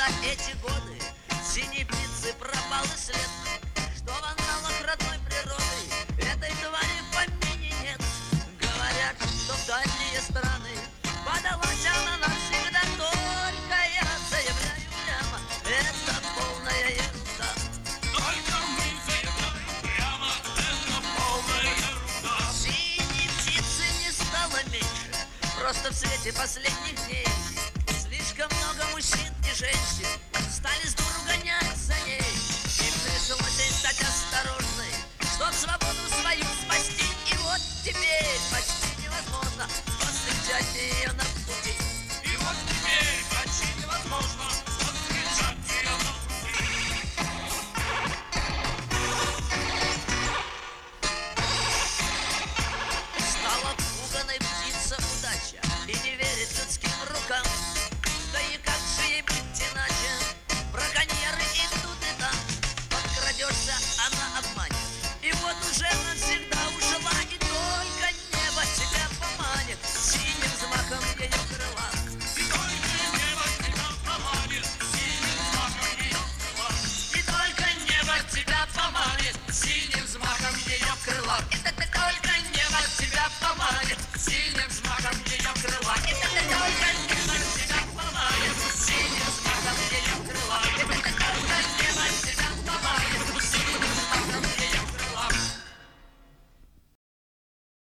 эти годы синей птицы пропал и след. Что в аналах родной природы этой твари в помине нет. Говорят, что в дальние страны подалась она навсегда. Только я заявляю прямо, это полная ерунда. Только мы заявляем прямо, это полная ерунда. Синей птицы не стало меньше, просто в свете последних дней слишком много мужчин и женщин стали с дуру гонять за ней.